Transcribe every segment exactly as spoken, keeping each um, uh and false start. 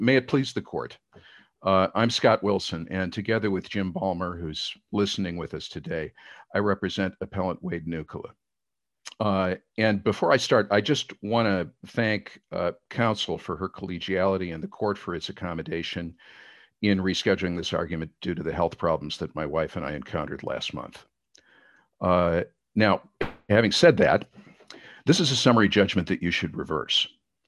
May it please the court. Uh, I'm Scott Wilson, and together with Jim Balmer, who's listening with us today, I represent Appellant Wade Nukkala. Uh, and before I start, I just want to thank uh, counsel for her collegiality and the court for its accommodation in rescheduling this argument due to the health problems that my wife and I encountered last month. Uh, now, having said that, this is a summary judgment that you should reverse.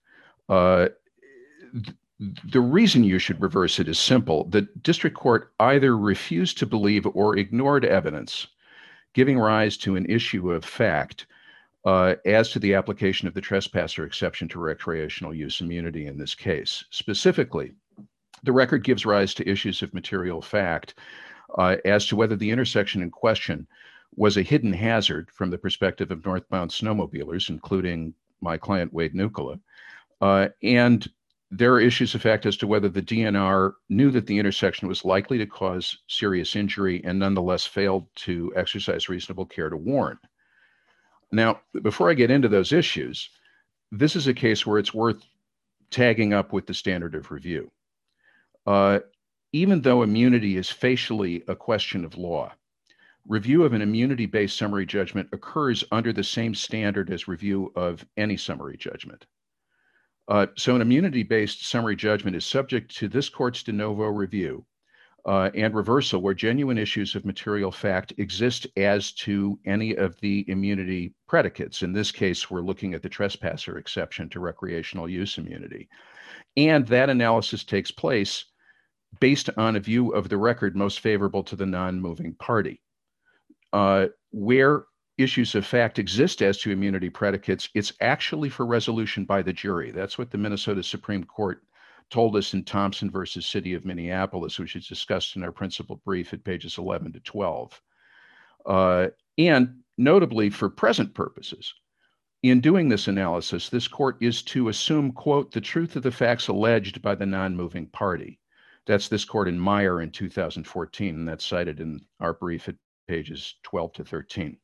Uh, th the reason you should reverse it is simple. The district court either refused to believe or ignored evidence giving rise to an issue of fact uh, as to the application of the trespasser exception to recreational use immunity in this case. Specifically, the record gives rise to issues of material fact uh, as to whether the intersection in question was a hidden hazard from the perspective of northbound snowmobilers, including my client Wade Nukkala, uh, and there are issues of fact as to whether the D N R knew that the intersection was likely to cause serious injury and nonetheless failed to exercise reasonable care to warn. Now, before I get into those issues, this is a case where it's worth tagging up with the standard of review. Uh, even though immunity is facially a question of law, review of an immunity-based summary judgment occurs under the same standard as review of any summary judgment. Uh, so an immunity-based summary judgment is subject to this court's de novo review uh, and reversal where genuine issues of material fact exist as to any of the immunity predicates. In this case, we're looking at the trespasser exception to recreational use immunity. And that analysis takes place based on a view of the record most favorable to the non-moving party. Uh, where issues of fact exist as to immunity predicates, it's actually for resolution by the jury. That's what the Minnesota Supreme Court told us in Thompson versus City of Minneapolis, which is discussed in our principal brief at pages eleven to twelve. Uh, and notably for present purposes, in doing this analysis, this court is to assume, quote, the truth of the facts alleged by the non-moving party. That's this court in Meyer in two thousand fourteen, and that's cited in our brief at pages twelve to thirteen.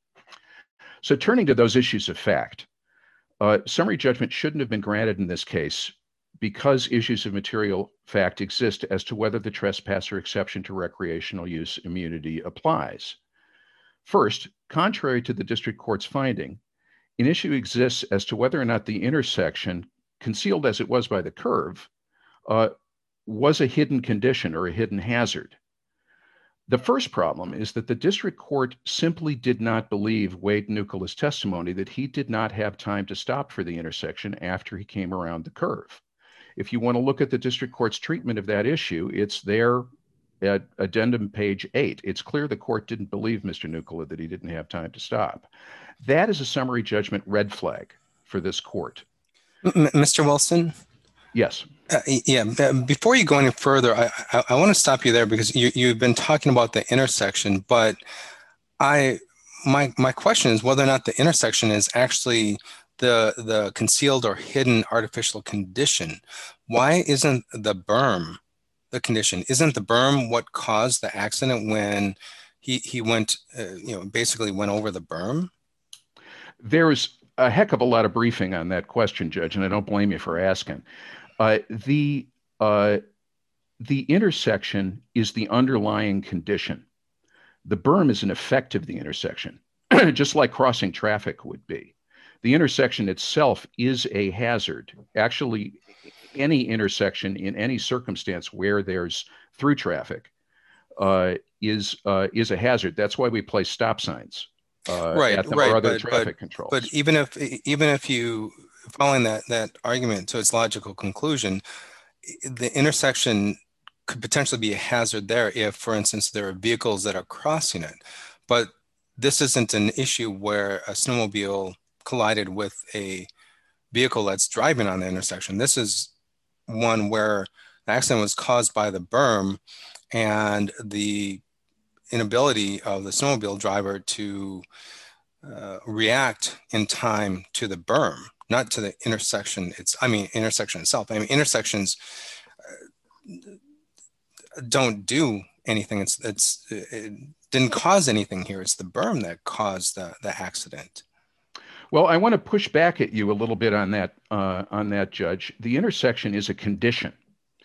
So turning to those issues of fact, uh, summary judgment shouldn't have been granted in this case because issues of material fact exist as to whether the trespasser exception to recreational use immunity applies. First, contrary to the district court's finding, an issue exists as to whether or not the intersection, concealed as it was by the curve, uh, was a hidden condition or a hidden hazard. The first problem is that the district court simply did not believe Wade Nukkala's testimony that he did not have time to stop for the intersection after he came around the curve. If you want to look at the district court's treatment of that issue, it's there at addendum page eight. It's clear the court didn't believe Mister Nukkala that he didn't have time to stop. That is a summary judgment red flag for this court. M- Mister Wilson? Yes. Uh, yeah, before you go any further, I, I, I want to stop you there because you, you've been talking about the intersection, but I my my question is whether or not the intersection is actually the the concealed or hidden artificial condition. Why isn't the berm the condition? Isn't the berm what caused the accident when he he went, uh, you know, basically went over the berm? There's a heck of a lot of briefing on that question, Judge, and I don't blame you for asking. Uh, the, uh, the intersection is the underlying condition. The berm is an effect of the intersection, just like crossing traffic would be. The intersection itself is a hazard. Actually, any intersection in any circumstance where there's through traffic uh, is, uh, is a hazard. That's why we place stop signs uh, right, at them right, or other but, traffic but, controls. But even if, even if you, following that, that argument to its logical conclusion, the intersection could potentially be a hazard there if, for instance, there are vehicles that are crossing it. But this isn't an issue where a snowmobile collided with a vehicle that's driving on the intersection. This is one where the accident was caused by the berm and the inability of the snowmobile driver to uh, react in time to the berm, not to the intersection. It's, I mean, intersection itself. I mean, intersections uh, don't do anything. It's, it's, it didn't cause anything here. It's the berm that caused the, the accident. Well, I want to push back at you a little bit on that, uh, on that, Judge. The intersection is a condition.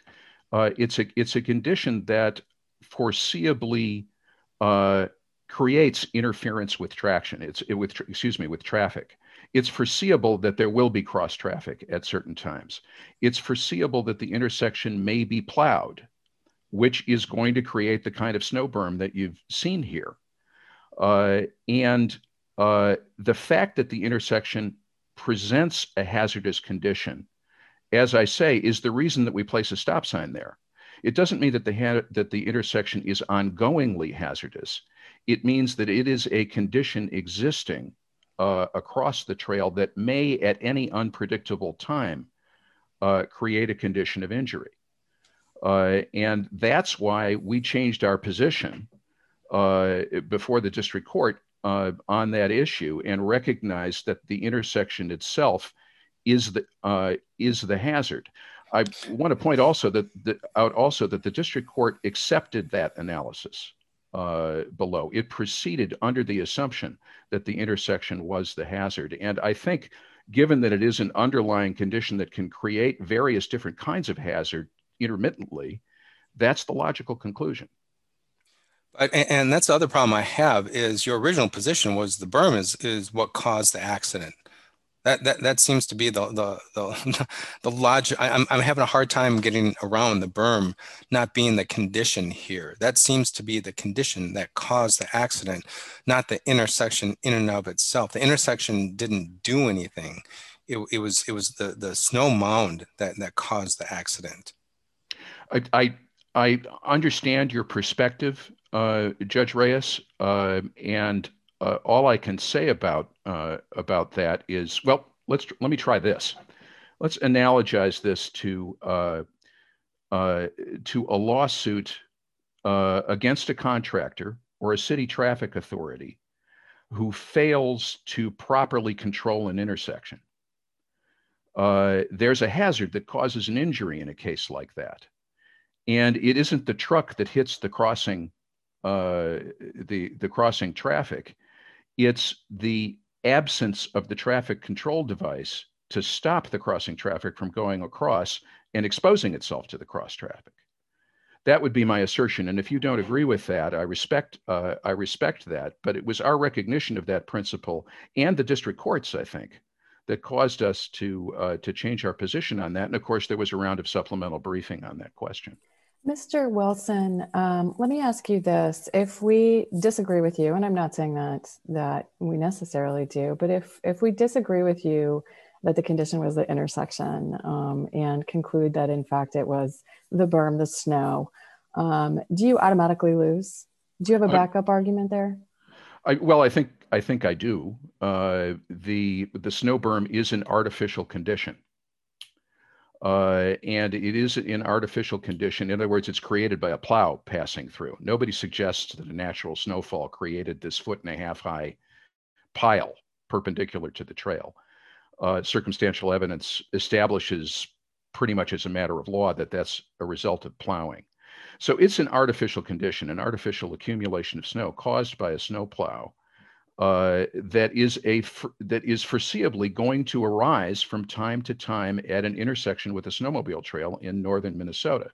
Uh, it's a it's a condition that foreseeably uh, creates interference with traction. It's it, with excuse me with traffic. It's foreseeable that there will be cross traffic at certain times. It's foreseeable that the intersection may be plowed, which is going to create the kind of snow berm that you've seen here. Uh, and uh, the fact that the intersection presents a hazardous condition, as I say, is the reason that we place a stop sign there. It doesn't mean that the, ha- that the intersection is ongoingly hazardous. It means that it is a condition existing uh, across the trail that may, at any unpredictable time, uh, create a condition of injury. Uh, and that's why we changed our position uh, before the district court uh, on that issue and recognized that the intersection itself is the uh, is the hazard. I want to point also that the, out also that the district court accepted that analysis uh, below. It proceeded under the assumption that the intersection was the hazard, and I think, given that it is an underlying condition that can create various different kinds of hazard intermittently, that's the logical conclusion. But, and that's the other problem I have is your original position was the berm is is what caused the accident. That that that seems to be the the the, the logic. I, I'm I'm having a hard time getting around the berm not being the condition here. That seems to be the condition that caused the accident, not the intersection in and of itself. The intersection didn't do anything. It, it was it was the the snow mound that that caused the accident. I I, I understand your perspective, uh, Judge Reyes, uh, and uh, all I can say about uh, about that is, well, let's let me try this. Let's analogize this to uh, uh, to a lawsuit uh, against a contractor or a city traffic authority who fails to properly control an intersection. Uh, there's a hazard that causes an injury in a case like that. And it isn't the truck that hits the crossing, uh, the, the crossing traffic. It's the absence of the traffic control device to stop the crossing traffic from going across and exposing itself to the cross traffic. That would be my assertion. And if you don't agree with that, I respect, uh, I respect that. But it was our recognition of that principle and the district courts, I think, that caused us to uh, to change our position on that. And of course, there was a round of supplemental briefing on that question. Mister Wilson, um, let me ask you this. If we disagree with you, and I'm not saying that that we necessarily do, but if if we disagree with you that the condition was the intersection um, and conclude that in fact it was the berm, the snow, um, do you automatically lose? Do you have a backup uh, argument there? I, well, I think I think I do. Uh, the the snow berm is an artificial condition. Uh, and it is in artificial condition. In other words, it's created by a plow passing through. Nobody suggests that a natural snowfall created this foot and a half high pile perpendicular to the trail. Uh, circumstantial evidence establishes pretty much as a matter of law that that's a result of plowing. So it's an artificial condition, an artificial accumulation of snow caused by a snowplow Uh, that is a that is foreseeably going to arise from time to time at an intersection with a snowmobile trail in northern Minnesota.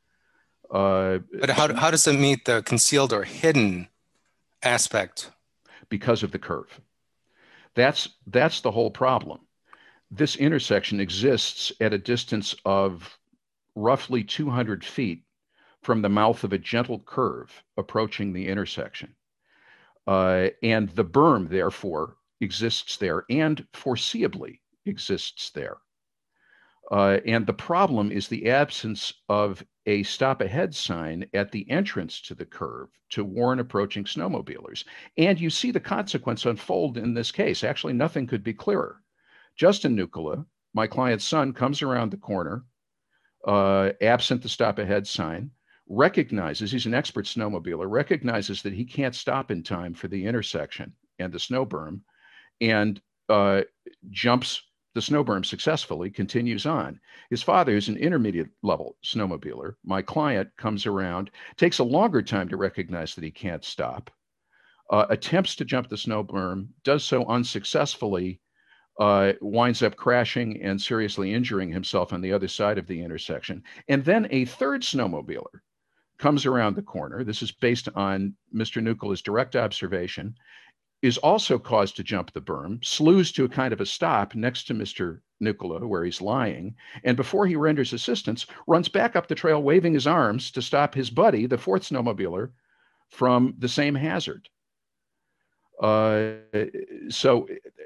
Uh, but how, how does it meet the concealed or hidden aspect? Because of the curve. That's that's the whole problem. This intersection exists at a distance of roughly two hundred feet from the mouth of a gentle curve approaching the intersection. Uh, and the berm, therefore, exists there and foreseeably exists there. Uh, and the problem is the absence of a stop ahead sign at the entrance to the curve to warn approaching snowmobilers. And you see the consequence unfold in this case. Actually, nothing could be clearer. Justin Nukula, my client's son, comes around the corner, uh, absent the stop ahead sign, recognizes, he's an expert snowmobiler, recognizes that he can't stop in time for the intersection and the snow berm, and uh, jumps the snow berm successfully, continues on. His father is an intermediate level snowmobiler. My client comes around, takes a longer time to recognize that he can't stop, uh, attempts to jump the snow berm, does so unsuccessfully, uh, winds up crashing and seriously injuring himself on the other side of the intersection. And then a third snowmobiler comes around the corner. This is based on Mister Nukala's direct observation, is also caused to jump the berm, slews to a kind of a stop next to Mister Nukala where he's lying, and before he renders assistance, runs back up the trail waving his arms to stop his buddy, the fourth snowmobiler, from the same hazard. Uh, so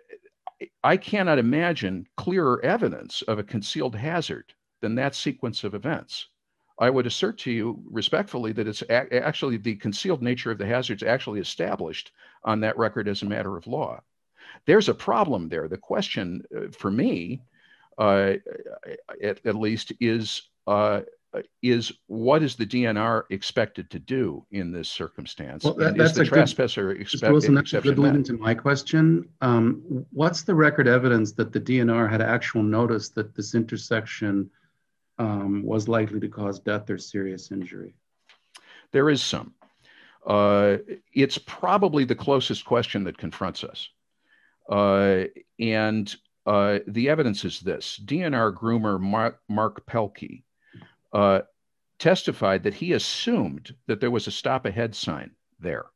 I cannot imagine clearer evidence of a concealed hazard than that sequence of events. I would assert to you respectfully that it's a- actually the concealed nature of the hazards actually established on that record as a matter of law. There's a problem there. The question uh, for me, uh, at, at least, is uh, is what is the D N R expected to do in this circumstance? Well, that, and that's is the a trespasser good, expect, Wilson, that's a exception good lead met? into my question. Um, what's the record evidence that the D N R had actual notice that this intersection um, was likely to cause death or serious injury? There is some. Uh, it's probably the closest question that confronts us. Uh, and uh, the evidence is this. D N R groomer Mark, Mark Pelkey uh, testified that he assumed that there was a stop ahead sign there.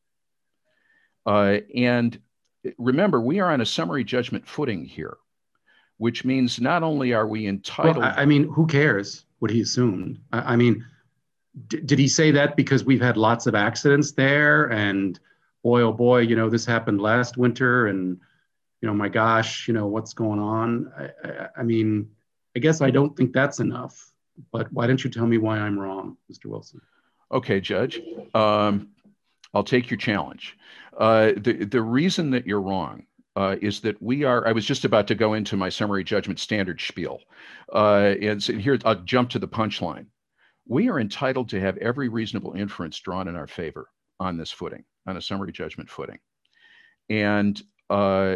Uh, and remember, we are on a summary judgment footing here, which means not only are we entitled... Well, I, I mean, who cares what he assumed? I, I mean, d- did he say that because we've had lots of accidents there and boy, oh boy, you know, this happened last winter and, you know, my gosh, you know, what's going on? I, I, I mean, I guess I don't think that's enough, but why don't you tell me why I'm wrong, Mister Wilson? Okay, Judge, um, I'll take your challenge. Uh, the, the reason that you're wrong uh, is that we are, I was just about to go into my summary judgment standard spiel. Uh, and so here, I'll jump to the punchline. We are entitled to have every reasonable inference drawn in our favor on this footing, on a summary judgment footing. And uh,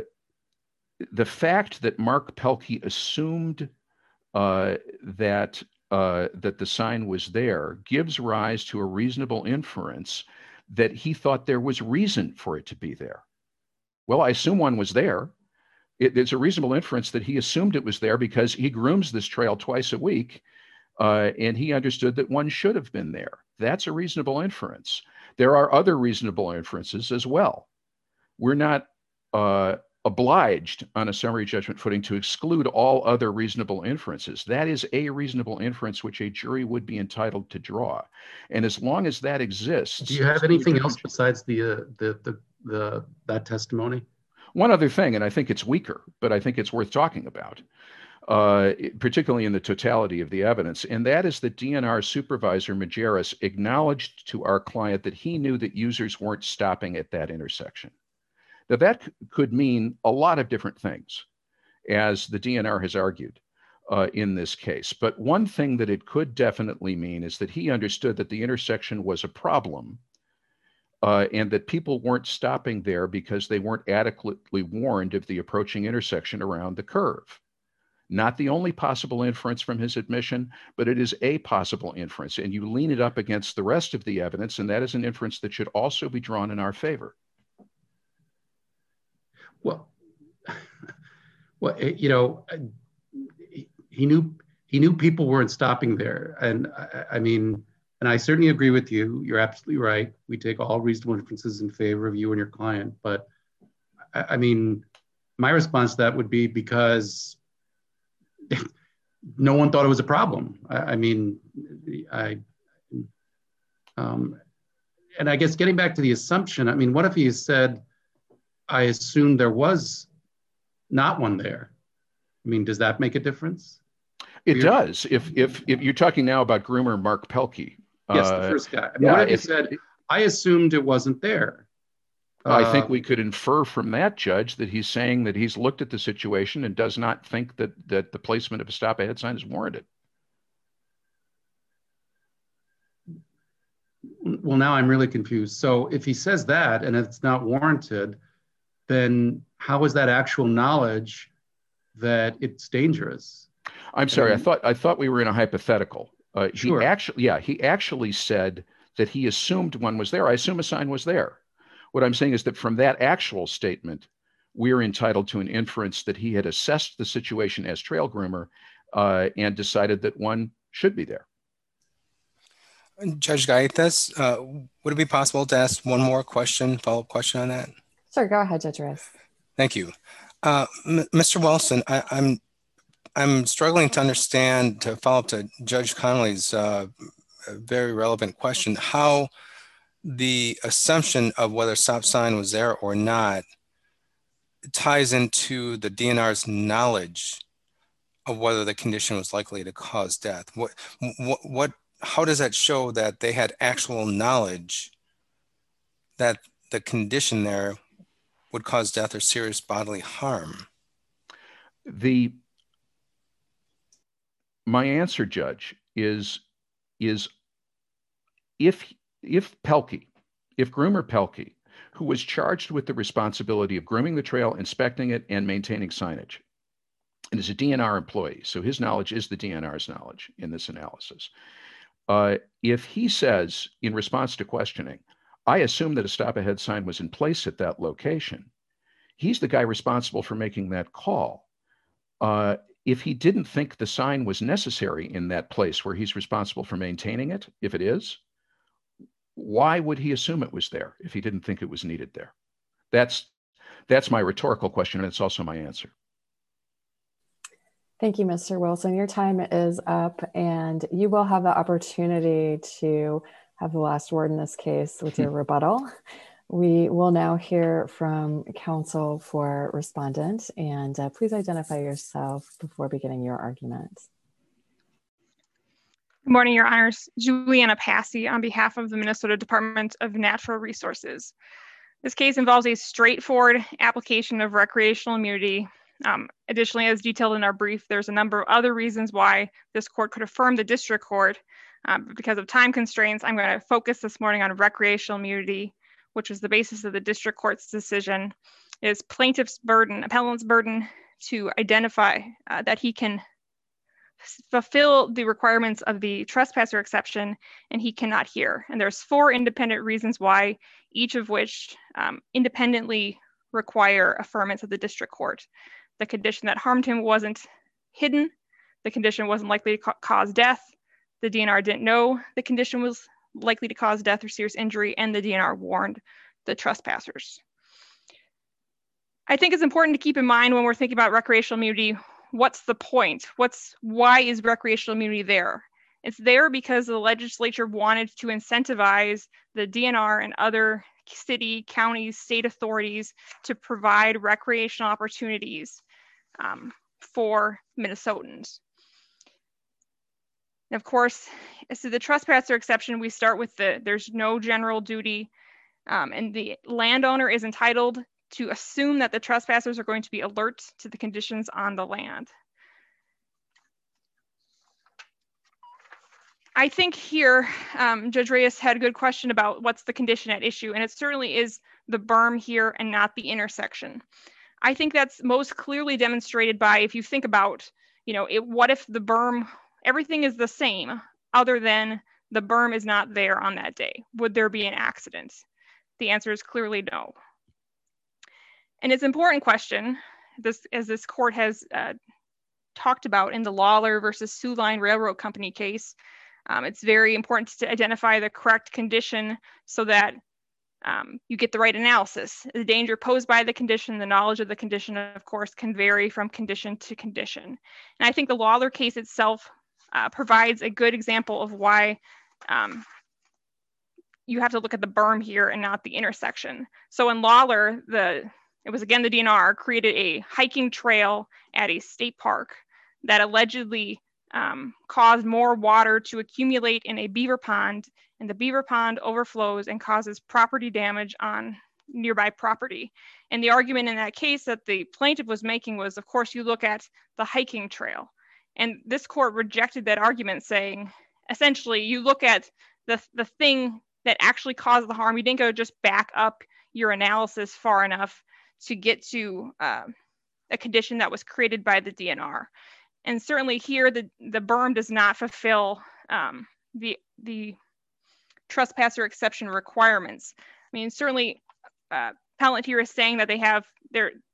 the fact that Mark Pelkey assumed uh, that uh, that the sign was there gives rise to a reasonable inference that he thought there was reason for it to be there. Well, I assume one was there. It, it's a reasonable inference that he assumed it was there because he grooms this trail twice a week, uh, and he understood that one should have been there. That's a reasonable inference. There are other reasonable inferences as well. We're not uh, obliged on a summary judgment footing to exclude all other reasonable inferences. That is a reasonable inference which a jury would be entitled to draw. And as long as that exists... Do you have anything else besides the, uh, the, the, the, that testimony? One other thing, and I think it's weaker, but I think it's worth talking about, uh, particularly in the totality of the evidence, and that is that D N R supervisor Majerus acknowledged to our client that he knew that users weren't stopping at that intersection. Now, that c- could mean a lot of different things, as the D N R has argued uh, in this case. But one thing that it could definitely mean is that he understood that the intersection was a problem uh, and that people weren't stopping there because they weren't adequately warned of the approaching intersection around the curve. Not the only possible inference from his admission, but it is a possible inference. And you lean it up against the rest of the evidence, and that is an inference that should also be drawn in our favor. Well, well, you know, he knew he knew people weren't stopping there, and I, I mean, and I certainly agree with you. You're absolutely right. We take all reasonable inferences in favor of you and your client. But I, I mean, my response to that would be because no one thought it was a problem. I, I mean, I, um, and I guess getting back to the assumption. I mean, what if he said, I assumed there was not one there? I mean, does that make a difference? It does. If if if you're talking now about groomer Mark Pelkey. Yes, uh, the first guy. I mean, yeah, what if he if- said, I assumed it wasn't there? I think Uh, we could infer from that, Judge, that he's saying that he's looked at the situation and does not think that that the placement of a stop ahead sign is warranted. Well, now I'm really confused. So if he says that and it's not warranted, then how is that actual knowledge that it's dangerous? I'm sorry. I Um, thought I thought we were in a hypothetical. Uh, Sure. He actually, yeah, he actually said that he assumed one was there. I assume a sign was there. What I'm saying is that from that actual statement, we're entitled to an inference that he had assessed the situation as trail groomer uh, and decided that one should be there. Judge Gaitas, uh, would it be possible to ask one more question, follow-up question on that? Sure, go ahead, Judge Reyes. Thank you. Uh, Mister Wilson, I, I'm I'm struggling to understand, to follow up to Judge Connolly's uh, very relevant question, how the assumption of whether stop sign was there or not ties into the D N R's knowledge of whether the condition was likely to cause death. What, what, what, how does that show that they had actual knowledge that the condition there would cause death or serious bodily harm? The, my answer, Judge, is, is if, if Pelkey, if Groomer Pelkey, who was charged with the responsibility of grooming the trail, inspecting it, and maintaining signage, and is a D N R employee, so his knowledge is the D N R's knowledge in this analysis. Uh, if he says, in response to questioning, I assume that a stop ahead sign was in place at that location, he's the guy responsible for making that call. Uh, if he didn't think the sign was necessary in that place where he's responsible for maintaining it, if it is, why would he assume it was there if he didn't think it was needed there? That's, that's my rhetorical question, and it's also my answer. Thank you, Mister Wilson. Your time is up, and you will have the opportunity to have the last word in this case with your rebuttal. We will now hear from counsel for respondent, and uh, please identify yourself before beginning your argument. Good morning, Your Honors. Juliana Passy on behalf of the Minnesota Department of Natural Resources. This case involves a straightforward application of recreational immunity. Um, additionally, as detailed in our brief, there's a number of other reasons why this court could affirm the district court. Um, but because of time constraints, I'm going to focus this morning on recreational immunity, which is the basis of the district court's decision. It is plaintiff's burden, appellant's burden, to identify uh, that he can fulfill the requirements of the trespasser exception, and he cannot here. And there's four independent reasons why, each of which um, independently require affirmance of the district court. The condition that harmed him wasn't hidden. The condition wasn't likely to ca cause death. The D N R didn't know the condition was likely to cause death or serious injury, and the D N R warned the trespassers. I think it's important to keep in mind when we're thinking about recreational immunity, what's the point? What's, why is recreational immunity there? It's there because the legislature wanted to incentivize the D N R and other city, counties, state authorities to provide recreational opportunities um, for Minnesotans. And of course, as to the trespasser exception, we start with the, there's no general duty, um, and the landowner is entitled to assume that the trespassers are going to be alert to the conditions on the land. I think here, um, Judge Reyes had a good question about what's the condition at issue, and it certainly is the berm here and not the intersection. I think that's most clearly demonstrated by, if you think about, you know, it, what if the berm, everything is the same other than the berm is not there on that day? Would there be an accident? The answer is clearly no. And it's an important question, this, as this court has uh, talked about in the Lawler versus Sioux Line Railroad Company case. Um, it's very important to identify the correct condition so that um, you get the right analysis. The danger posed by the condition, the knowledge of the condition, of course, can vary from condition to condition. And I think the Lawler case itself uh, provides a good example of why um, you have to look at the berm here and not the intersection. So in Lawler, the it was again the D N R created a hiking trail at a state park that allegedly Um, caused more water to accumulate in a beaver pond, and the beaver pond overflows and causes property damage on nearby property. And the argument in that case that the plaintiff was making was, of course, you look at the hiking trail. And this court rejected that argument, saying, essentially, you look at the, the thing that actually caused the harm. You didn't go just back up your analysis far enough to get to uh, a condition that was created by the D N R. And certainly here, the, the berm does not fulfill um, the, the trespasser exception requirements. I mean, certainly, uh, appellant here is saying that they have their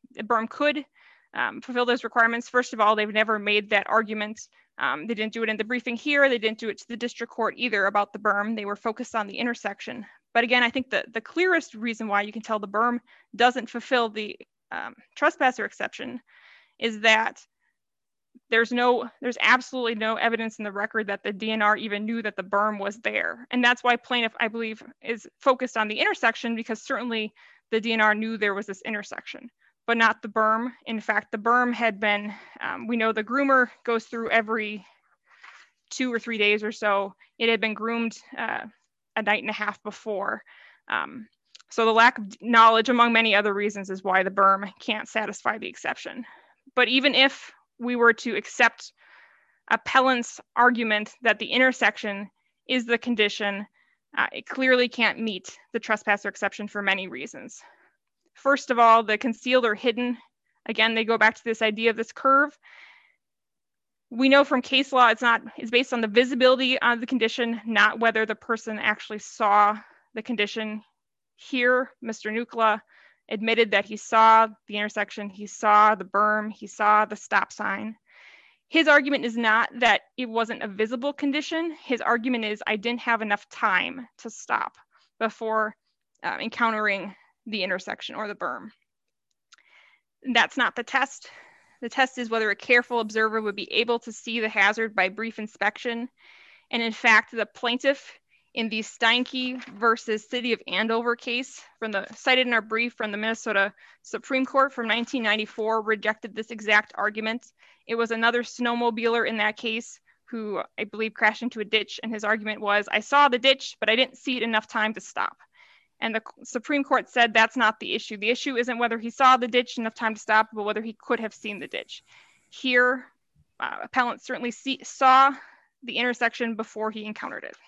the berm could um, fulfill those requirements. First of all, they've never made that argument. Um, they didn't do it in the briefing here. They didn't do it to the district court either about the berm. They were focused on the intersection. But again, I think the, the clearest reason why you can tell the berm doesn't fulfill the um, trespasser exception is that there's no, there's absolutely no evidence in the record that the D N R even knew that the berm was there. And that's why plaintiff, I believe, is focused on the intersection, because certainly the D N R knew there was this intersection, but not the berm. In fact, the berm had been, um, we know the groomer goes through every two or three days or so. It had been groomed uh, a night and a half before. Um, so the lack of knowledge, among many other reasons, is why the berm can't satisfy the exception. But even if we were to accept appellant's argument that the intersection is the condition, uh, it clearly can't meet the trespasser exception for many reasons. First of all, the concealed or hidden, again, they go back to this idea of this curve. We know from case law, it's not, it's based on the visibility of the condition, not whether the person actually saw the condition. Here, Mister Nucala admitted that he saw the intersection, he saw the berm, he saw the stop sign. His argument is not that it wasn't a visible condition. His argument is, I didn't have enough time to stop before uh, encountering the intersection or the berm. That's not the test. The test is whether a careful observer would be able to see the hazard by brief inspection. And in fact, the plaintiff in the Steinke versus City of Andover case, from the cited in our brief from the Minnesota Supreme Court from nineteen ninety-four, rejected this exact argument. It was another snowmobiler in that case who I believe crashed into a ditch, and his argument was, I saw the ditch, but I didn't see it enough time to stop. And the Supreme Court said that's not the issue. The issue isn't whether he saw the ditch enough time to stop, but whether he could have seen the ditch. Here, uh, appellant certainly see, saw the intersection before he encountered it.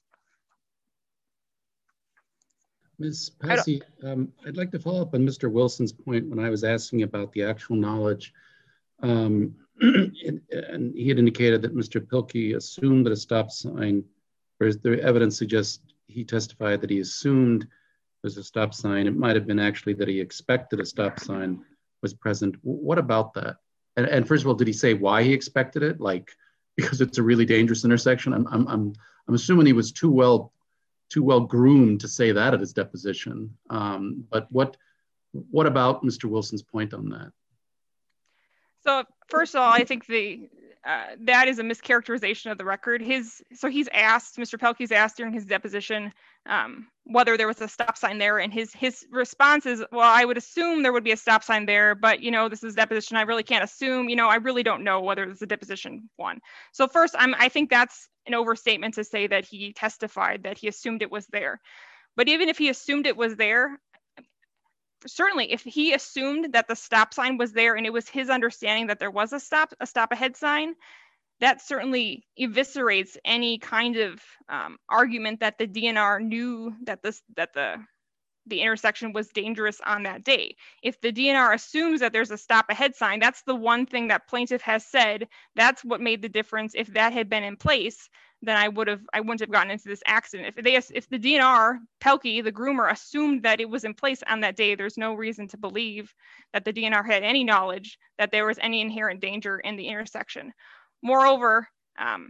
Miz Passy, um, I'd like to follow up on Mister Wilson's point when I was asking about the actual knowledge. Um, and, and he had indicated that Mister Pilkey assumed that a stop sign, whereas the evidence suggests he testified that he assumed there's a stop sign. It might have been actually that he expected a stop sign was present. What about that? And, and first of all, did he say why he expected it? Like, because it's a really dangerous intersection? I'm, I'm, I'm, I'm assuming he was too well too well groomed to say that at his deposition. Um, but what what about Mister Wilson's point on that? So first of all, I think the uh, that is a mischaracterization of the record. His so he's asked, Mister Pelkey's asked during his deposition um, whether there was a stop sign there, and his his response is, well, I would assume there would be a stop sign there, but you know, this is deposition. I really can't assume. You know, I really don't know whether it's a deposition one. So first, I'm I think that's an overstatement to say that he testified that he assumed it was there. But even if he assumed it was there, certainly if he assumed that the stop sign was there and it was his understanding that there was a stop a stop ahead sign, that certainly eviscerates any kind of um, argument that the D N R knew that this that the the intersection was dangerous on that day. If the D N R assumes that there's a stop ahead sign, that's the one thing that plaintiff has said, that's what made the difference. If that had been in place, then I would have, I wouldn't have gotten into this accident. If they, if the D N R, Pelkey, the groomer, assumed that it was in place on that day, there's no reason to believe that the D N R had any knowledge that there was any inherent danger in the intersection. Moreover, um,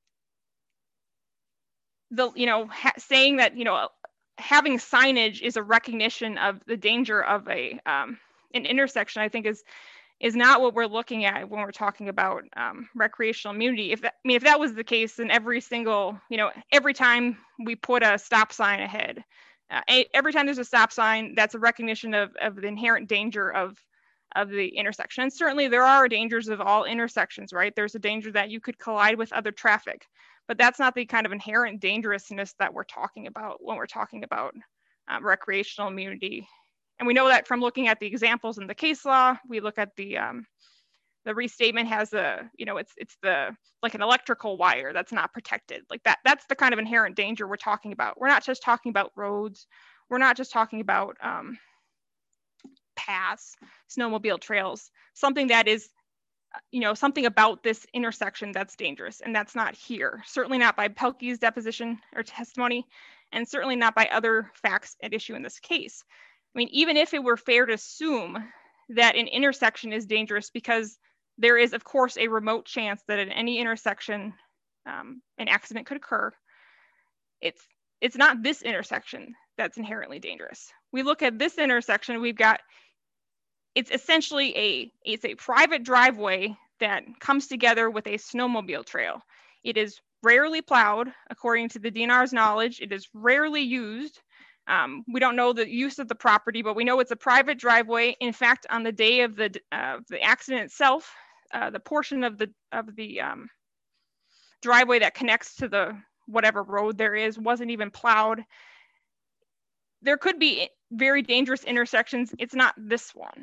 the, you know, ha- saying that, you know, having signage is a recognition of the danger of a um, an intersection, I think is is not what we're looking at when we're talking about um, recreational immunity. If that, I mean, if that was the case, then every single, you know, every time we put a stop sign ahead, uh, every time there's a stop sign, that's a recognition of, of the inherent danger of of the intersection. And certainly there are dangers of all intersections, right? There's a danger that you could collide with other traffic, but that's not the kind of inherent dangerousness that we're talking about when we're talking about um, recreational immunity. And we know that from looking at the examples in the case law. We look at the um, the restatement has a, you know, it's it's the like an electrical wire that's not protected. Like that, that's the kind of inherent danger we're talking about. We're not just talking about roads. We're not just talking about um, paths, snowmobile trails, something that is, you know, something about this intersection that's dangerous. And that's not here. Certainly not by Pelkey's deposition or testimony, and certainly not by other facts at issue in this case. I mean, even if it were fair to assume that an intersection is dangerous because there is, of course, a remote chance that at any intersection um, an accident could occur. It's it's not this intersection that's inherently dangerous. We look at this intersection, we've got, it's essentially a, it's a private driveway that comes together with a snowmobile trail. It is rarely plowed, according to the D N R's knowledge. It is rarely used. Um, we don't know the use of the property, but we know it's a private driveway. In fact, on the day of the uh, the accident itself, uh, the portion of the of the um, driveway that connects to the whatever road there is wasn't even plowed. There could be very dangerous intersections. It's not this one.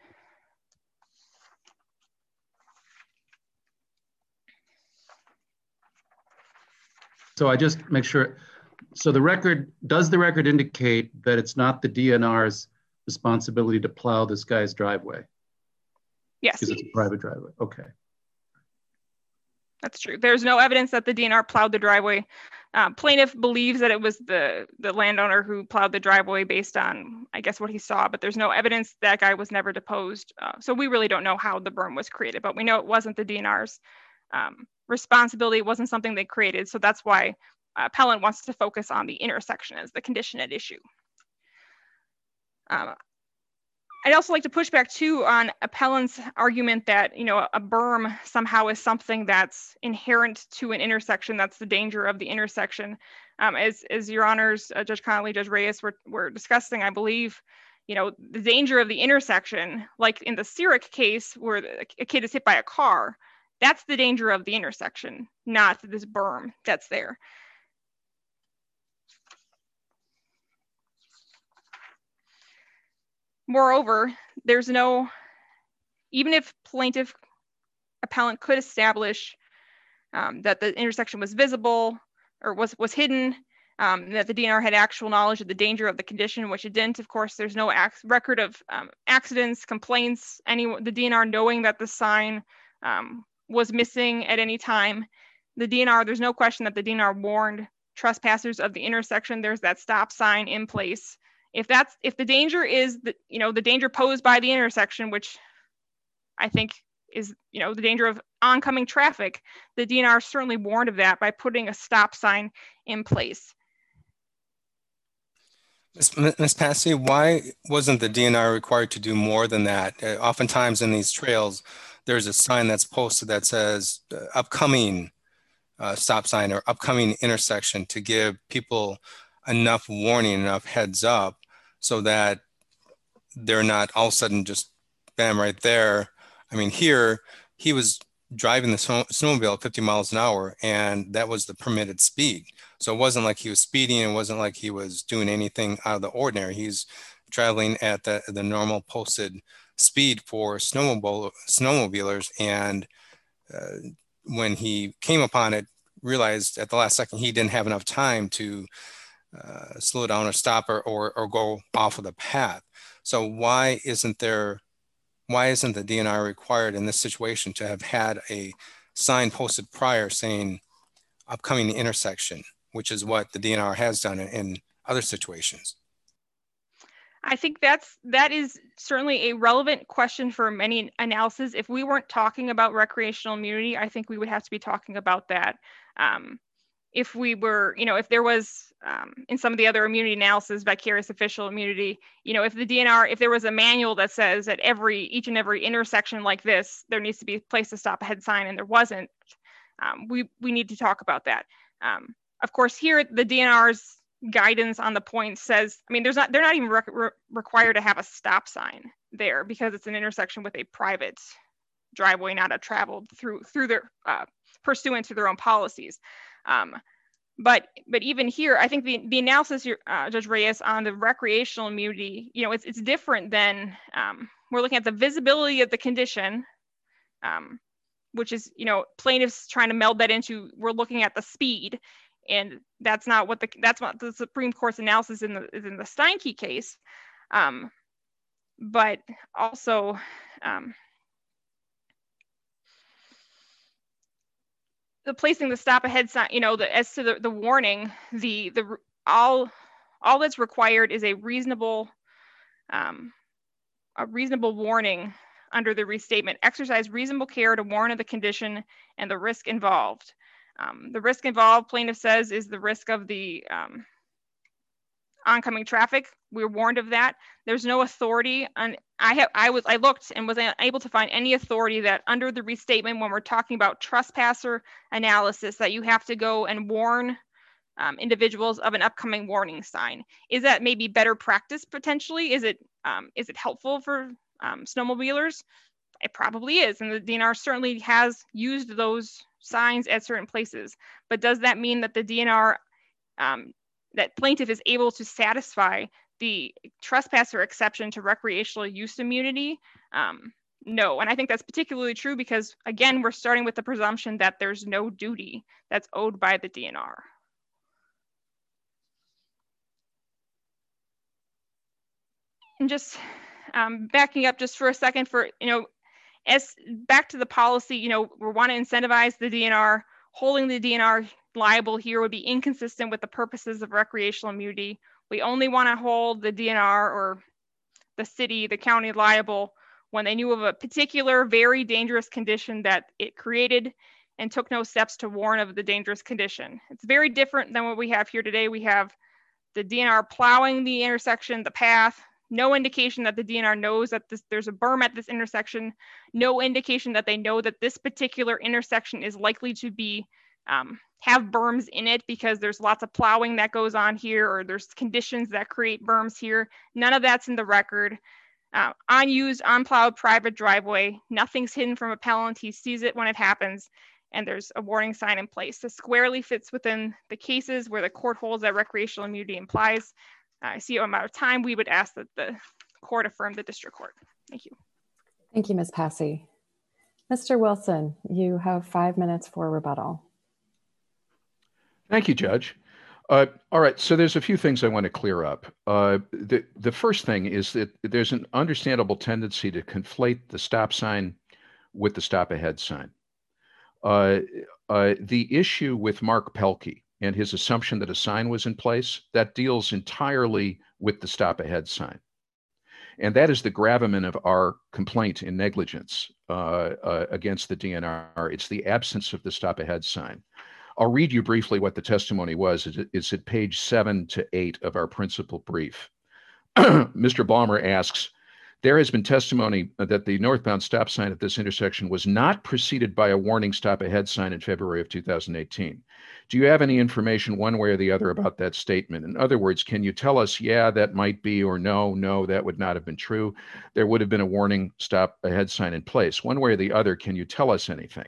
So I just make sure, so the record, does the record indicate that it's not the D N R's responsibility to plow this guy's driveway? Yes. Because it's a private driveway, okay. That's true. There's no evidence that the D N R plowed the driveway. Uh, plaintiff believes that it was the, the landowner who plowed the driveway based on, I guess, what he saw, but there's no evidence. That guy was never deposed. Uh, so we really don't know how the berm was created, but we know it wasn't the D N R's um, responsibility. It wasn't something they created. So that's why uh, appellant wants to focus on the intersection as the condition at issue. Um, I'd also like to push back too on appellant's argument that, you know, a berm somehow is something that's inherent to an intersection. That's the danger of the intersection. Um, as, as your honors, uh, Judge Connolly, Judge Reyes were, were discussing, I believe, you know, the danger of the intersection, like in the Sirik case where a kid is hit by a car, that's the danger of the intersection, not this berm that's there. Moreover, there's no, even if plaintiff appellant could establish um, that the intersection was visible or was, was hidden, um, that the D N R had actual knowledge of the danger of the condition, which it didn't. Of course, there's no ac record of um, accidents, complaints, any, the D N R knowing that the sign um, was missing at any time. The D N R, there's no question that the D N R warned trespassers of the intersection. There's that stop sign in place. If that's, if the danger is the, you know, the danger posed by the intersection, which I think is, you know, the danger of oncoming traffic, the D N R certainly warned of that by putting a stop sign in place. Miz Passy, why wasn't the D N R required to do more than that? Uh, oftentimes in these trails, there's a sign that's posted that says uh, upcoming uh, stop sign or upcoming intersection to give people enough warning, enough heads up so that they're not all of a sudden just bam right there. I mean, here he was driving the snow snowmobile at fifty miles an hour and that was the permitted speed. So it wasn't like he was speeding. It wasn't like he was doing anything out of the ordinary. He's traveling at the, the normal posted speed for snowmobile, snowmobilers. And uh, when he came upon it, realized at the last second he didn't have enough time to uh, slow down or stop or, or, or go off of the path. So why isn't there, why isn't the D N R required in this situation to have had a sign posted prior saying upcoming intersection, which is what the D N R has done in, in other situations? I think that's, that is certainly a relevant question for many analysis. If we weren't talking about recreational immunity, I think we would have to be talking about that. Um, if we were, you know, if there was um, in some of the other immunity analysis, vicarious official immunity, you know, if the D N R, if there was a manual that says at every, each and every intersection like this, there needs to be a place to stop ahead sign and there wasn't, um, we, we need to talk about that. Um, of course, here, the D N R's guidance on the point says, I mean, there's not, they're not even re re required to have a stop sign there because it's an intersection with a private driveway, not a traveled through, through their, uh, pursuant to their own policies. Um, but but even here, I think the, the analysis, uh, Judge Reyes, on the recreational immunity, you know, it's, it's different than, um, we're looking at the visibility of the condition, um, which is, you know, plaintiffs trying to meld that into, we're looking at the speed. And that's not what the, that's what the Supreme Court's analysis in the, is in the Steinke case. Um, but also, um, the placing the stop ahead sign, you know, the, as to the, the warning, the, the, all, all that's required is a reasonable, um, a reasonable warning under the restatement. Exercise reasonable care to warn of the condition and the risk involved. Um, the risk involved, plaintiff says, is the risk of the um, oncoming traffic. We were warned of that. There's no authority. On, I have, I was, I looked and was able to find any authority that under the restatement, when we're talking about trespasser analysis, that you have to go and warn um, individuals of an upcoming warning sign. Is that maybe better practice potentially? Is it, um, is it helpful for um, snowmobilers? It probably is, and the D N R certainly has used those signs at certain places. But does that mean that the D N R um, that plaintiff is able to satisfy the trespasser exception to recreational use immunity? Um, no, and I think that's particularly true because, again, we're starting with the presumption that there's no duty that's owed by the D N R. And just um, backing up just for a second for, you know, as back to the policy, you know, we want to incentivize the D N R. Holding the D N R liable here would be inconsistent with the purposes of recreational immunity. We only want to hold the D N R or the city, the county liable when they knew of a particular very dangerous condition that it created and took no steps to warn of the dangerous condition. It's very different than what we have here today. We have the D N R plowing the intersection, the path, no indication that the D N R knows that this, there's a berm at this intersection, no indication that they know that this particular intersection is likely to be um, have berms in it because there's lots of plowing that goes on here or there's conditions that create berms here. None of that's in the record. Uh, unused, unplowed private driveway, nothing's hidden from appellant. He sees it when it happens and there's a warning sign in place. This squarely fits within the cases where the court holds that recreational immunity implies. I see I'm out of time. We would ask that the court affirm the district court. Thank you. Thank you, Miz Passy. Mister Wilson, you have five minutes for rebuttal. Thank you, Judge. Uh, all right, so there's a few things I want to clear up. Uh, the, the first thing is that there's an understandable tendency to conflate the stop sign with the stop ahead sign. Uh, uh, the issue with Mark Pelkey and his assumption that a sign was in place, that deals entirely with the stop ahead sign. And that is the gravamen of our complaint in negligence uh, uh, against the D N R. It's the absence of the stop ahead sign. I'll read you briefly what the testimony was. It's at page seven to eight of our principal brief. Mister Balmer asks, there has been testimony that the northbound stop sign at this intersection was not preceded by a warning stop ahead sign in February of two thousand eighteen. Do you have any information one way or the other about that statement? In other words, can you tell us, yeah, that might be, or no, no, that would not have been true? There would have been a warning stop ahead sign in place. One way or the other, can you tell us anything?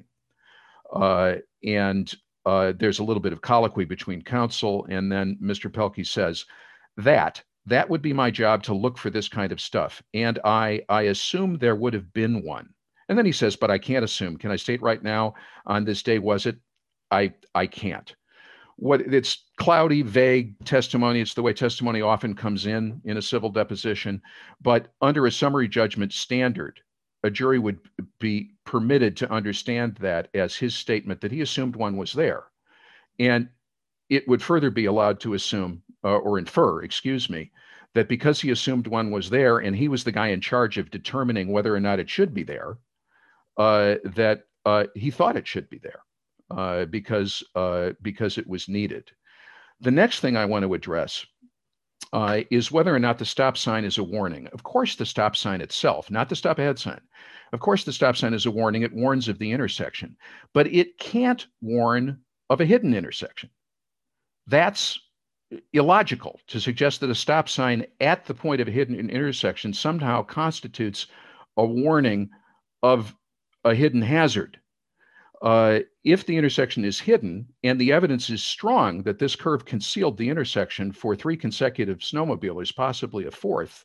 Uh, and uh, there's a little bit of colloquy between counsel, and then Mister Pelkey says, that, that would be my job to look for this kind of stuff. And I, I assume there would have been one. And then he says, but I can't assume. Can I state right now, on this day, was it? I, I can't. What it's cloudy, vague testimony. It's the way testimony often comes in in a civil deposition. But under a summary judgment standard, a jury would be permitted to understand that as his statement that he assumed one was there. And it would further be allowed to assume uh, or infer, excuse me, that because he assumed one was there and he was the guy in charge of determining whether or not it should be there, uh, that uh, he thought it should be there. Uh, because uh, because it was needed. The next thing I want to address uh, is whether or not the stop sign is a warning. Of course, the stop sign itself, not the stop ahead sign. Of course, the stop sign is a warning. It warns of the intersection, but it can't warn of a hidden intersection. That's illogical to suggest that a stop sign at the point of a hidden intersection somehow constitutes a warning of a hidden hazard. Uh, if the intersection is hidden and the evidence is strong that this curve concealed the intersection for three consecutive snowmobilers, possibly a fourth,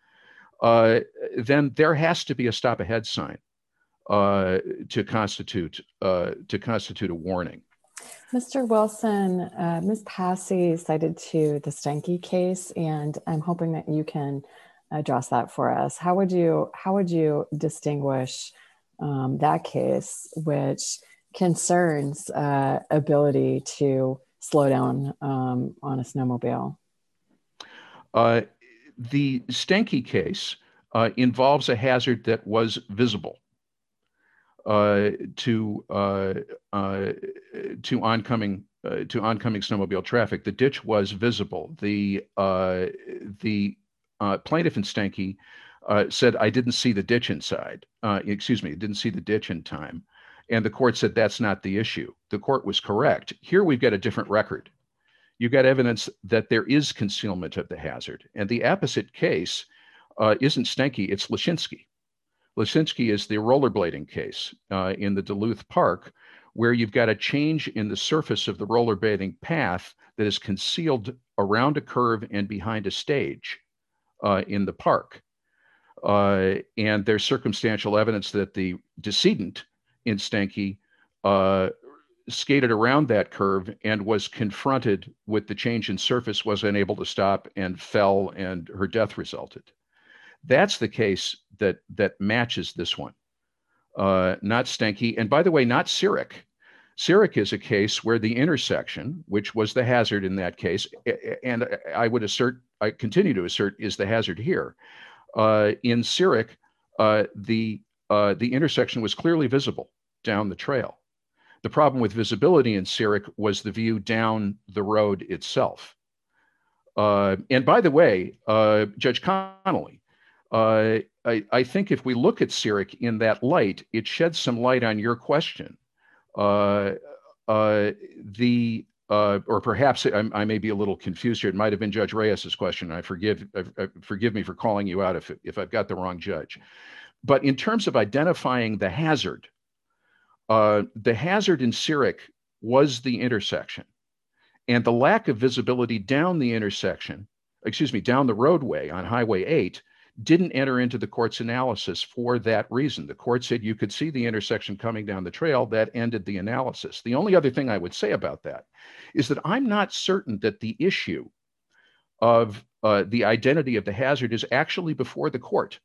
uh, then there has to be a stop ahead sign uh, to constitute uh, to constitute a warning. Mister Wilson, uh, Miz Passy cited to the Stenke case, and I'm hoping that you can address that for us. How would you how would you distinguish Um, that case, which concerns uh, ability to slow down um, on a snowmobile? Uh, the Stenke case uh, involves a hazard that was visible uh, to uh, uh, to oncoming uh, to oncoming snowmobile traffic. The ditch was visible. The uh, the uh, plaintiff in Stenke uh, said, "I didn't see the ditch inside." Uh, excuse me, didn't see the ditch in time, and the court said that's not the issue. The court was correct. Here we've got a different record. You've got evidence that there is concealment of the hazard, and the opposite case uh, isn't Stenke, it's Lashinsky. Lashinsky is the rollerblading case uh, in the Duluth Park, where you've got a change in the surface of the rollerblading path that is concealed around a curve and behind a stage uh, in the park. Uh, and there's circumstantial evidence that the decedent in Stenke uh, skated around that curve and was confronted with the change in surface, was unable to stop and fell, and her death resulted. That's the case that that matches this one, uh, not Stenke. And by the way, not Sirik. Sirik is a case where the intersection, which was the hazard in that case, and I would assert, I continue to assert, is the hazard here. Uh, in Sirik, uh, the uh, the intersection was clearly visible down the trail. The problem with visibility in Sirik was the view down the road itself. Uh, and by the way, uh, Judge Connolly, uh, I, I think if we look at Sirik in that light, it sheds some light on your question. Uh, uh, the uh, or perhaps I, I may be a little confused here. It might have been Judge Reyes's question. I forgive I, I, forgive me for calling you out if if I've got the wrong judge. But in terms of identifying the hazard, uh, the hazard in Sirik was the intersection, and the lack of visibility down the intersection, excuse me, down the roadway on Highway eight, didn't enter into the court's analysis for that reason. The court said you could see the intersection coming down the trail. That ended the analysis. The only other thing I would say about that is that I'm not certain that the issue of uh, the identity of the hazard is actually before the court.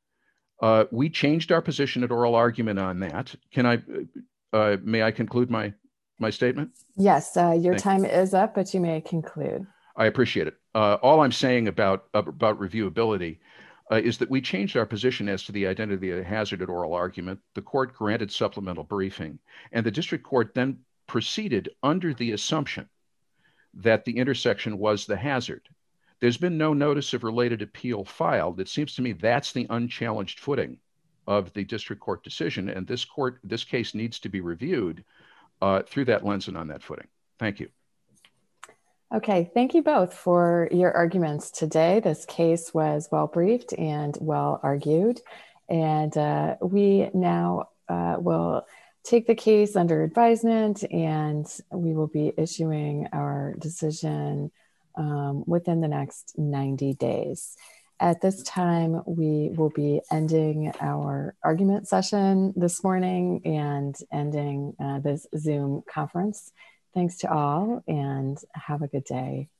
Uh, we changed our position at oral argument on that. Can I, uh, may I conclude my, my statement? Yes, uh, your Thank time you. is up, but you may conclude. I appreciate it. Uh, all I'm saying about, about reviewability Uh, is that we changed our position as to the identity of the hazard at oral argument. The court granted supplemental briefing, and the district court then proceeded under the assumption that the intersection was the hazard. There's been no notice of related appeal filed. It seems to me that's the unchallenged footing of the district court decision, and this court, this case needs to be reviewed uh, through that lens and on that footing. Thank you. Okay, thank you both for your arguments today. This case was well briefed and well argued, and uh, we now uh, will take the case under advisement, and we will be issuing our decision um, within the next ninety days. At this time, we will be ending our argument session this morning and ending uh, this Zoom conference. Thanks to all, and have a good day.